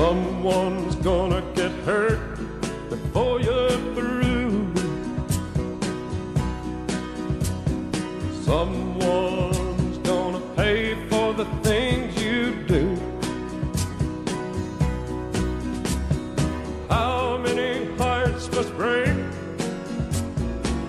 Someone's gonna get hurt before you're through. Someone